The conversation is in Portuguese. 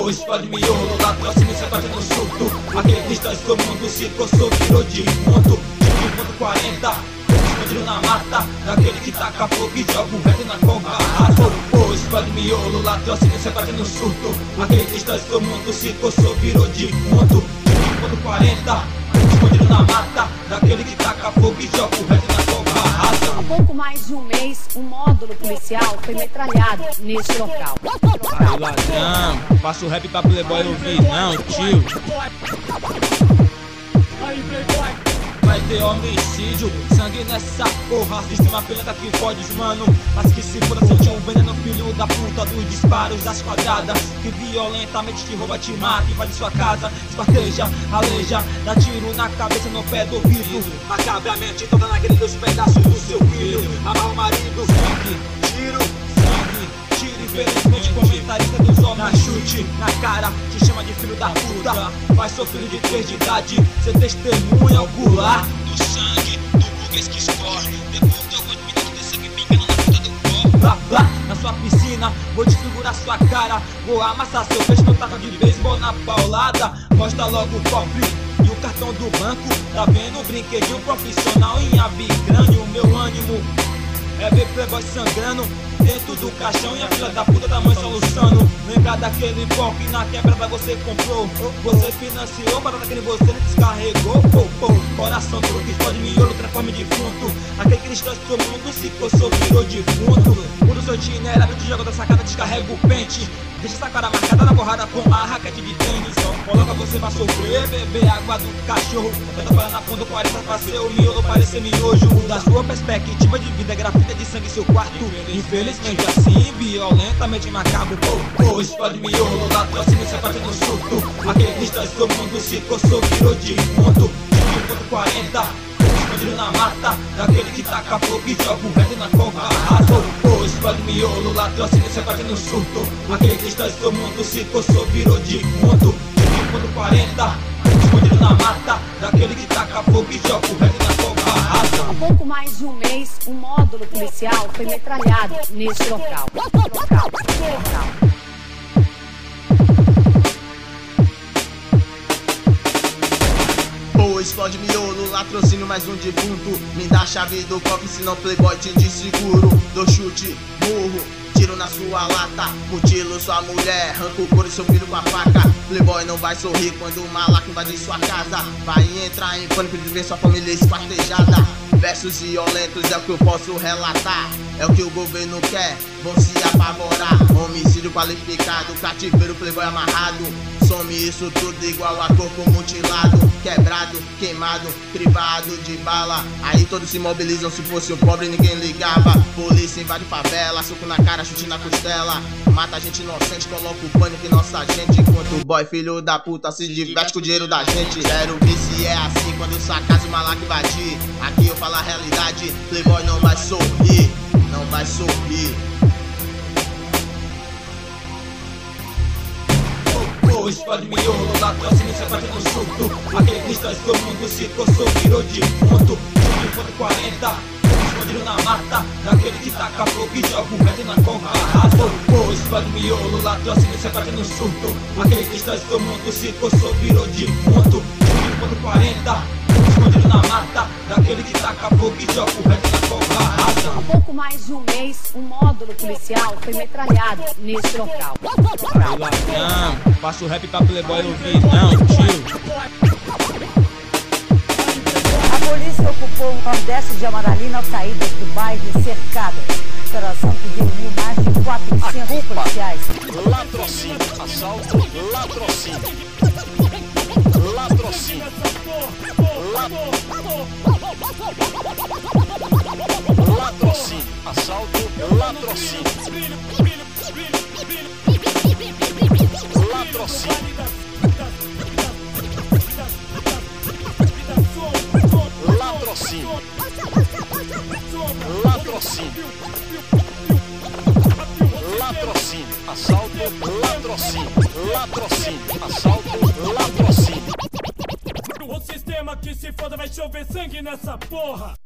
Pô, explode miolo, latrocínio, cê tá tendo surto. Aquele cristãs todo mundo se coçou, virou de ponto. De ponto 40, escondido na mata. Daquele que taca fogo e joga um reto na conga. Pô, explode miolo, latrocínio, cê tá tendo surto. Aquele cristãs todo mundo se coçou, virou de ponto. De ponto 40, escondido na mata. Daquele que taca fogo e joga um reto na conga. Há pouco mais de um mês, um módulo policial foi metralhado neste local. Aí, ladrão, passa o rap pra Playboy ouvir, não, tio. Vai ter homicídio, sangue nessa porra. Sistema pelenta que fode os mano. Mas que se foda, sentiu um veneno, filho da puta dos disparos das quadradas. Que violentamente te rouba, te mata, invade sua casa, esparteja, aleja, dá tiro na cabeça, no pé do ouvido. Macabramente toda na grelha dos pedaços do seu filho. Amarra o marido, sangue, tiro, infelizmente comentarista dos homens. Na chute, na cara, te chama de filho da puta. Mas sou filho de 3 de idade, cê testemunha ocular do sangue do burguês que escorre. Depois de alguns minutos de sangue pingando na puta do corpo. Blá blá, na sua piscina, vou desfigurar sua cara. Vou amassar seu peixe no taco de beisebol na paulada. Mostra logo o cofre e o cartão do banco. Tá vendo um brinquedinho profissional em abicrânio. O meu ânimo é ver playboy sangrando dentro do caixão e a filha da puta da mãe soluçando. Lembrar daquele golpe na quebrada você comprou, você financiou, para daquele você não descarregou. Coração duro que explode miolo, transforma em defunto. Aquele cristão todo mundo se coçou, virou defunto. Muda o seu itinerário, te joga da sacada, descarrega o pente. Deixa essa cara marcada na borrada com a raquete de tênis. Coloca você pra sofrer, beber água do cachorro. Tenta parar na ponta 40 pra ser o miolo, parecer miojo. Da sua perspectiva de vida, grafita de sangue em seu quarto. Infelizmente assim, violentamente macabro. Pô, explode miolo, latrocínio, cê tá tendo surto. Aquele cristão todo mundo se coçou, virou de ponto. De ponto 40, escondido na mata. Daquele que taca fogo e joga um reto na conga. Pô, explode miolo, latrocínio, cê tá tendo surto. Aquele cristão todo mundo se coçou, virou de ponto. De ponto 40, escondido na mata. Daquele que taca fogo e joga um reto na conga. Há pouco mais de um mês, um módulo policial foi metralhado neste local. Pô, explode miolo, latrocínio, mais um defunto. Me dá a chave do cofre, senão playboy te deseguro. Dou chute, murro, tiro na sua lata. Mutilo sua mulher, arranco o couro e seu filho com a faca. Playboy não vai sorrir quando o malaco invadir sua casa. Vai entrar em pânico de ver sua família esquartejada. Versos violentos é o que eu posso relatar. É o que o governo quer, vão se apavorar. Homicídio qualificado, cativeiro, playboy amarrado. Some isso tudo igual a corpo mutilado. Quebrado, queimado, privado de bala. Aí todos se mobilizam, se fosse o pobre ninguém ligava. Polícia invade favela, soco na cara, chute na costela. Mata a gente inocente, coloca o pânico em nossa gente. Enquanto o boy, filho da puta, se diverte com o dinheiro da gente. Quero ver se é assim quando sua casa o malaco invadir. Aqui eu falo a realidade, playboy não vai sorrir, não vai sorrir. Pô, explode miolo, latrocínio, cê tá tendo surto. Aquele cristão todo mundo se coçou, virou de ponto. De ponto 40, escondido na mata. Daquele que taca fogo e joga um reto na conga. Pô, explode miolo, latrocínio, cê tá tendo surto. Aquele cristão todo mundo se coçou, virou de ponto. De ponto 40, escondido na mata. Daquele que taca fogo e joga um reto na conga. Há pouco mais de um mês, um módulo policial foi metralhado neste local. Aí, ladrão, passa o rap pra Playboy ouvir, não, tio. A polícia ocupou o nordeste de Amaralina ao saídas do bairro cercado. Operação que reuniu mais de 400 policiais. Latrocínio, assalto, latrocínio. Latrocínio. Latrocínio, assalto, latrocínio. Latrocínio. Latrocínio. Latrocínio. Latrocínio, assalto, latrocínio. Latrocínio, assalto, latrocínio. O sistema que se foda, vai chover sangue nessa porra.